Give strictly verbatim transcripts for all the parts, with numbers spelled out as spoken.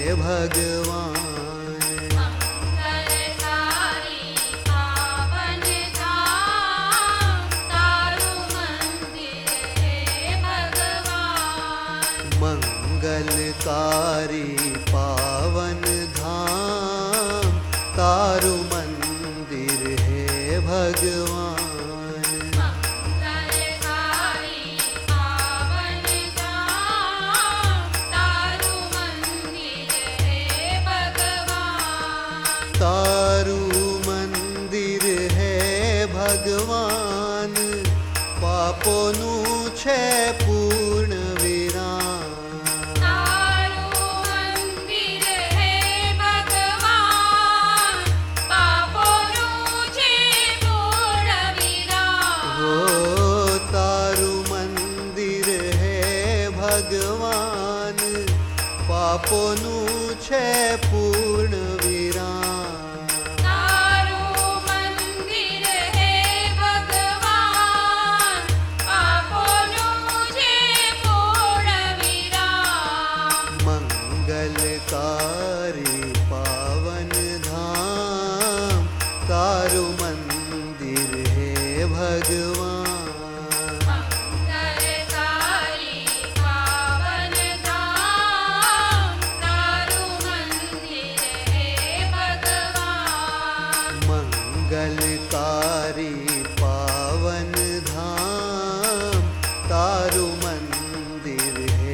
भगवान। मंगलकारी पावन धाम तारु मंदिर है भगवान। मंगलकारी पावन धाम तारु मंदिर है भगवान। तारु मंदिर है भगवान, पापोनु छे पूर्ण विराम। भगवान पापोनु छे पूर्ण विराम। तारु मंदिर है भगवान, पापोनु छे पूर्ण विराम। मंगलकारी पावन धाम तारु मंदिर है भगवान। मंगलकारी पावन धाम तारु मंदिर है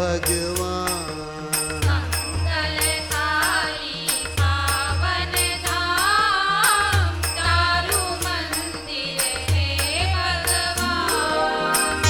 भगवान। मंगलकारी पावन धाम तारु मंदिर है भगवान।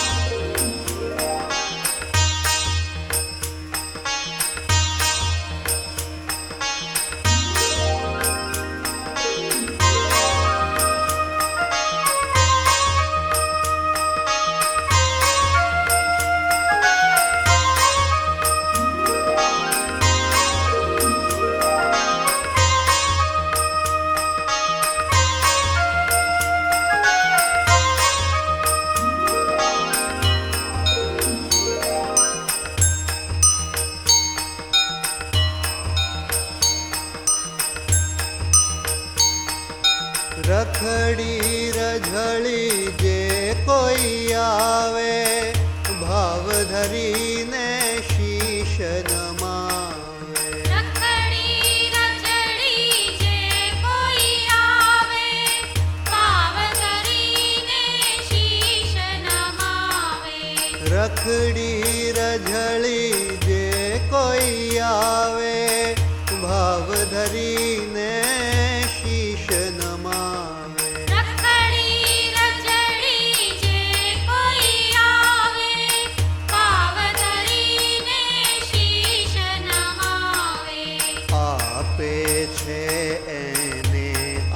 रखड़ी रझड़ी जे कोई आवे, भाव धरी ने शीश नमावे। रखड़ी रझड़ी जे कोई आवे, भाव धरी ने शीश नमावे। रखड़ी रझड़ी जे कोई आवे, भाव धरी ने शीश नमावे। रखड़ी रझड़ी जे कोई आवे, भाव धरी ने शीश नमावे। आपे छे एने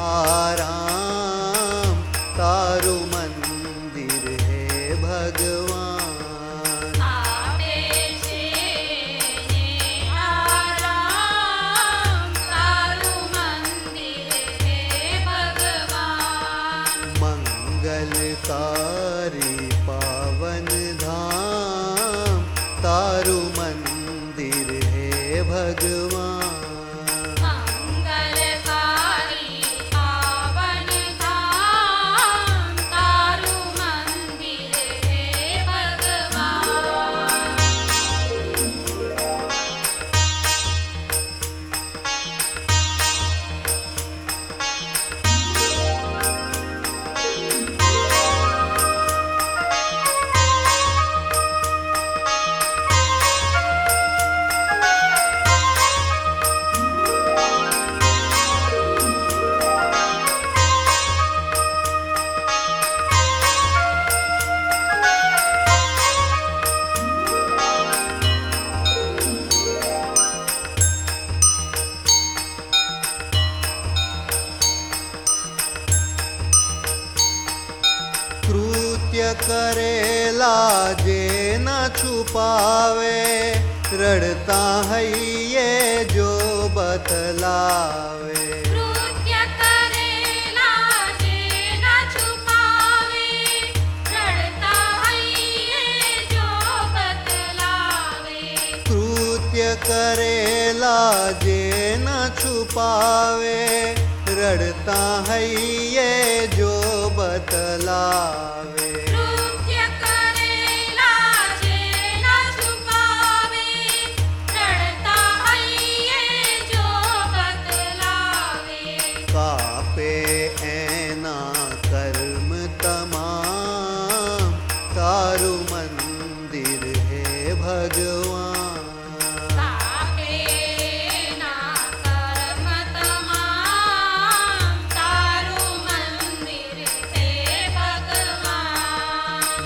आराम तारु मंदिर है भगवान। आपे छे ने आराम तारु मंदिर है भगवान। मंगलकारी पावन धाम तारु मंदिर है भगवान। मंगलकारी पावन धाम तारु मंदिर है भगवान। कृत्य करेला जे न छुपावे, रड़ता हइये जो बतलावे। कृत्य करेला जे न छुपावे, रड़ता हइये जो बतलावे। कृत्य करेला जे न छुपावे, रड़ता हइये जो बतलावे। કૃત્ય કરેલા જે ના છુપાવે, રડતા હૈયે જો બતલાવે. कापे एना कर्म तमाम, तारु मंदिर है भगवान। કાપે ના કર્મ તમામ, તારું મંદિર છે ભગવાન.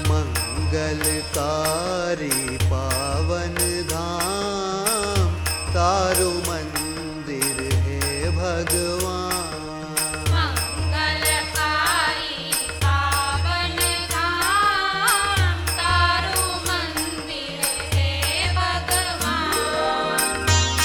मंगलकारी पावन धाम, तारु मंदिर है भगवान। મંગલકારી પાવન ધામ, તારું મંદિર છે ભગવાન.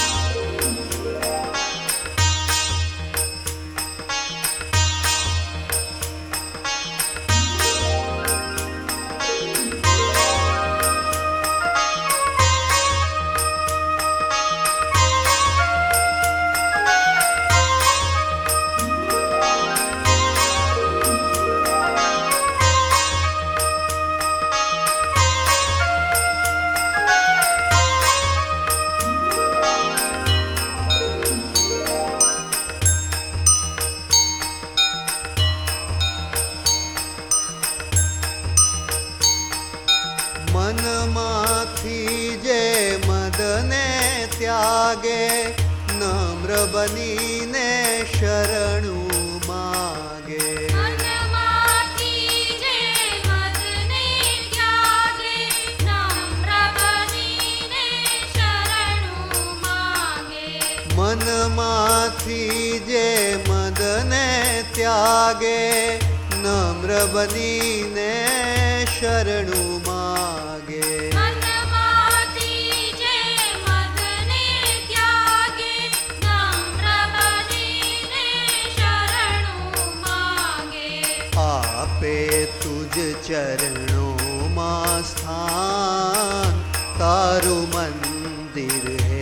મનમાંથી જે મદને ત્યાગે, નમ્ર બનીને શરણું માગે. મનમાંથી જે મદને ત્યાગે, નમ્ર બનીને શરણું માગે. મનમાંથી જે મદને ત્યાગે, નમ્ર બનીને શરણું માગે. મનમાંથી જે મદને ત્યાગે, નમ્ર બનીને શરણું માગે. આપે તુજ ચરણોમાં સ્થાન, તારું મંદિર હે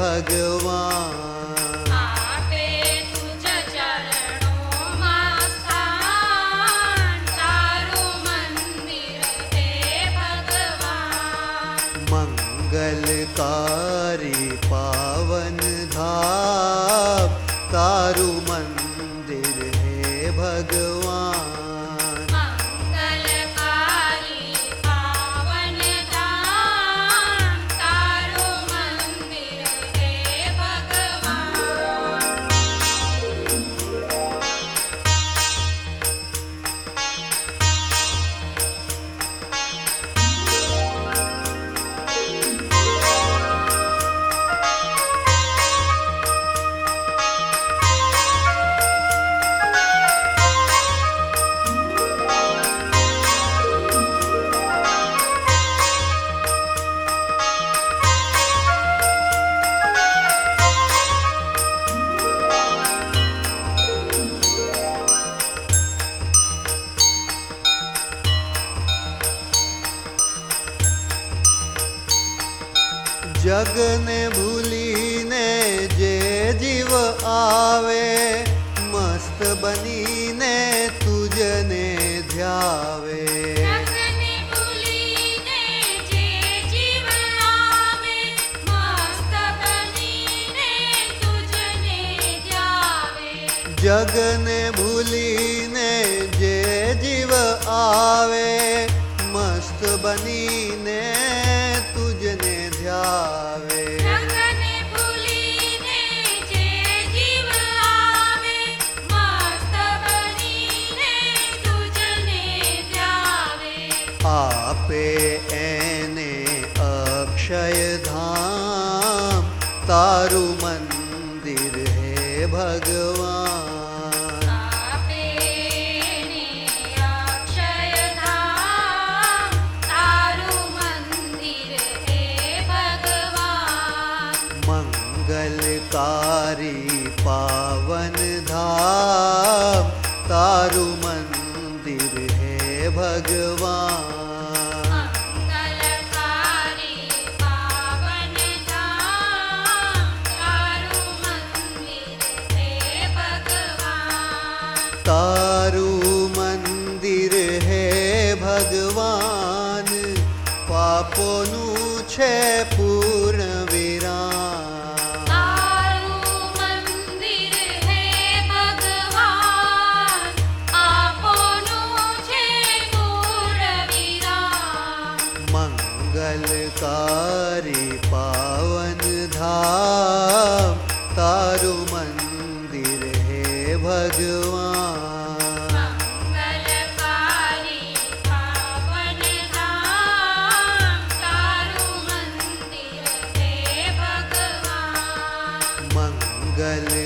ભગવાન. આપે તુજ ચરણોમાં સ્થાન, તારું મંદિર છે ભગવાન. મંગલકારી પાવન ધામ, તારું મંદિર હે ભગવાન. મંગલકારી પાવન ધામ, તારું મંદિર છે ભગવાન. જગને ભૂલીને જે જીવ આવે, મસ્ત બનીને તુજને ધ્યાવે. જગને ભૂલીને જે જીવ આવે, મસ્ત બનીને તુજને ધ્યાવે. જગને ભૂલીને જે જીવ આવે, મસ્ત બનીને તુજને ધ્યાવે. જગને ભૂલીને જે જીવ આવે, મસ્ત બનીને તુજને ધ્યાવે. આપે એને અક્ષય ધામ, તારું મંદિર હે ભગવાન. આપે ને અક્ષયધામ, તારું મંદિર હે ભગવાન. મંગલકારી પાવન ધામ, તારું મંદિર હે ભગવાન. મંગલકારી પાવન ધામ, પાગલ